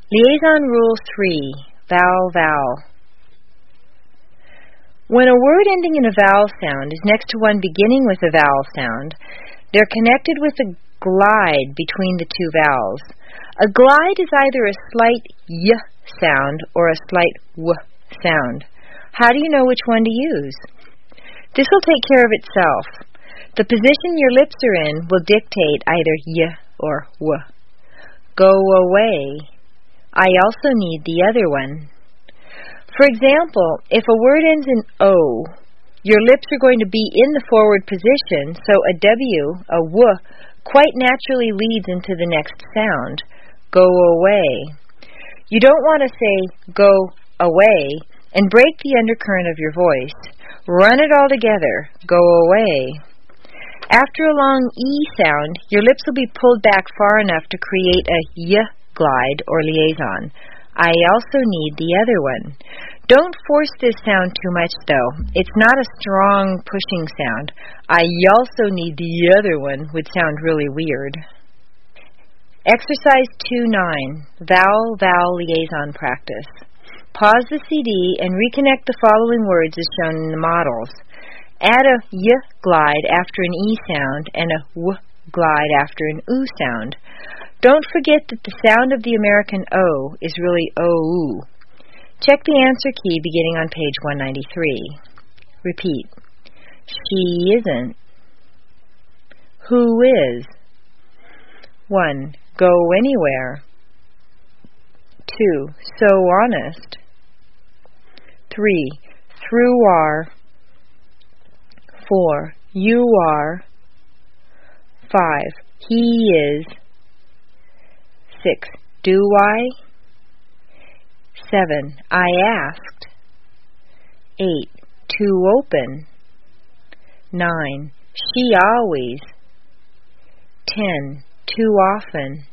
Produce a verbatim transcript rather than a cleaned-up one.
Liaison Rule three, Vowel, Vowel. When a word ending in a vowel sound is next to one beginning with a vowel sound, they're connected with a glide between the two vowels. A glide is either a slight y sound or a slight w sound. How do you know which one to use? This will take care of itself. The position your lips are in will dictate either y or w. Go away. I also need the other one. For example, if a word ends in O, your lips are going to be in the forward position, so a W, a W, quite naturally leads into the next sound, go away. You don't want to say go away and break the undercurrent of your voice. Run it all together, go away. After a long E sound, your lips will be pulled back far enough to create a Y glide or liaison. I also need the other one. Don't force this sound too much, though. It's not a strong pushing sound. I also need the other one would sound really weird. Exercise two nine, Vowel, Vowel Liaison Practice. Pause the C D and reconnect the following words as shown in the models. Add a Y glide after an E sound and a W glide after an U sound. Don't forget that the sound of the American O is really O-U. Check the answer key beginning on page one ninety-three. Repeat. She isn't. Who is? one. Go anywhere. two. So honest. three. Through are. four. You are. five. He is. six. Do I? seven. I asked. eight. Too open. nine. She always. ten. Too often.